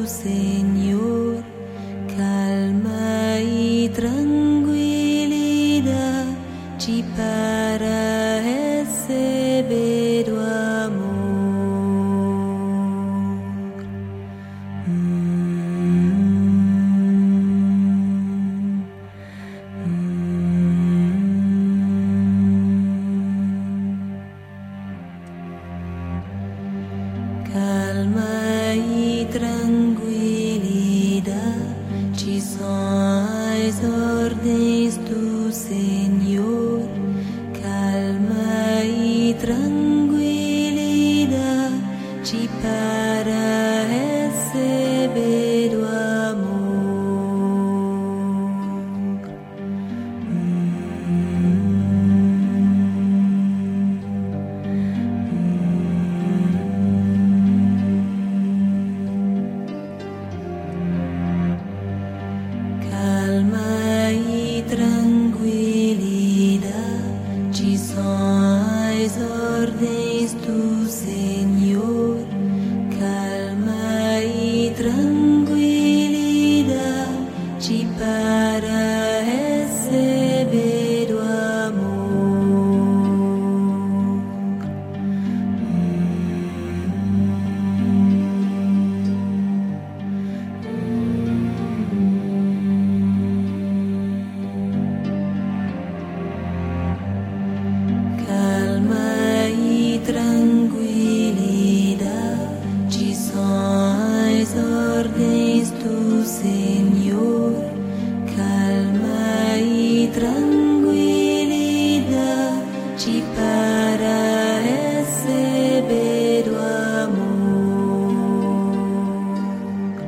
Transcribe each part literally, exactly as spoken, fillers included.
Señor, calma y tranquilidad ci para receber o amor. Hum, hum. Calma e tranquilidade ci são as ordens do Senhor. Calma e tranquilidade ci para receber o amor. Calma e tranquilidade ci são as ordens do Senhor. Calma e tranquilidade ci para receber o amor. Calma e tranquilidade ci são as ordens do Senhor. Calma e tranquilidade ci para receber o amor.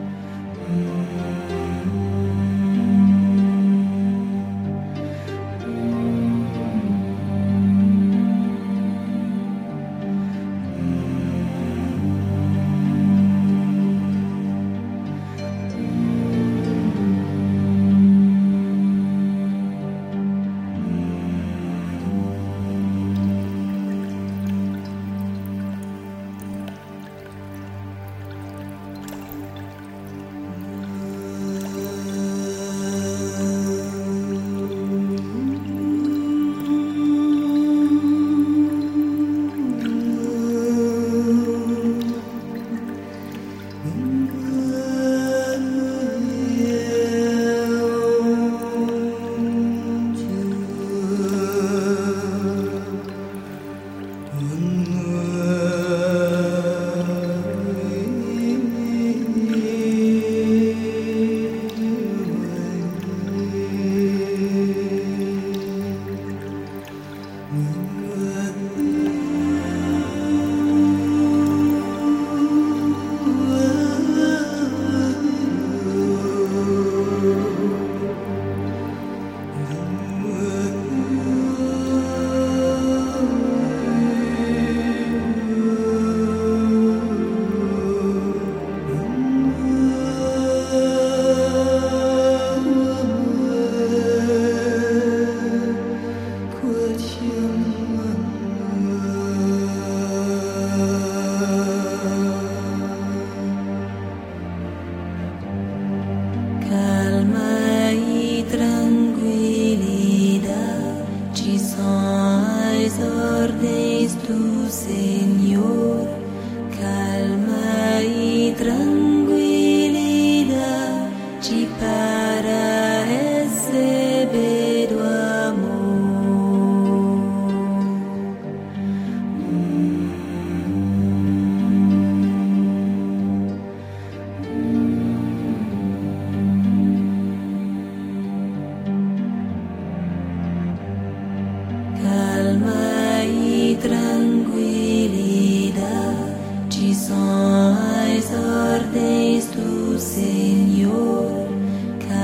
Calma e tranquilidade ci são as ordens do Senhor. Calma e tranquilidade ci para receber o amor. Calma e tranquilidade ci são as ordens do Senhor.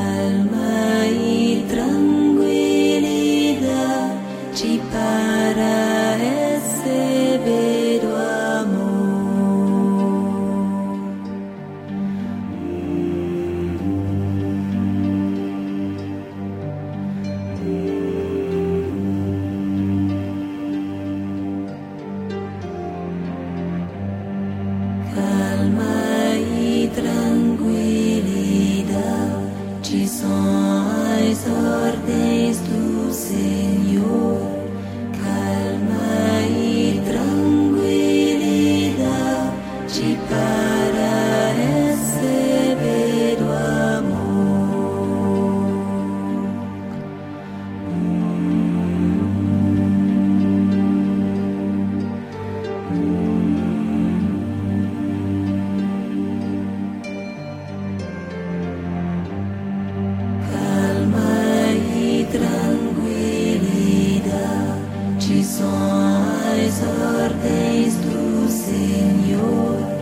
ordens do Senhor.